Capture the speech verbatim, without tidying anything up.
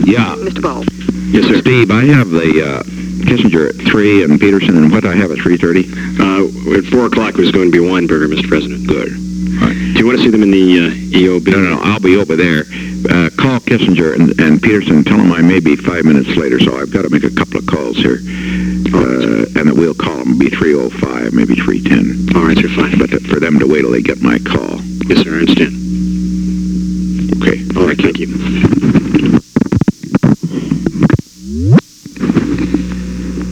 Yeah. Mister Ball. Yes, sir. Steve, I have the uh, Kissinger at three and Peterson, and what I have at three thirty? Uh, at four o'clock was going to be Weinberger, Mister President. Good. Right. Do you want to see them in the uh, E O B? No, no, no, I'll be over there. Uh, call Kissinger and, and Peterson, tell them I may be five minutes later, so I've got to make a couple of calls here. Uh, and that we'll call them, be three oh five, maybe three ten. All right, sir, fine. But for them to wait till they get my call. Yes, sir, I understand.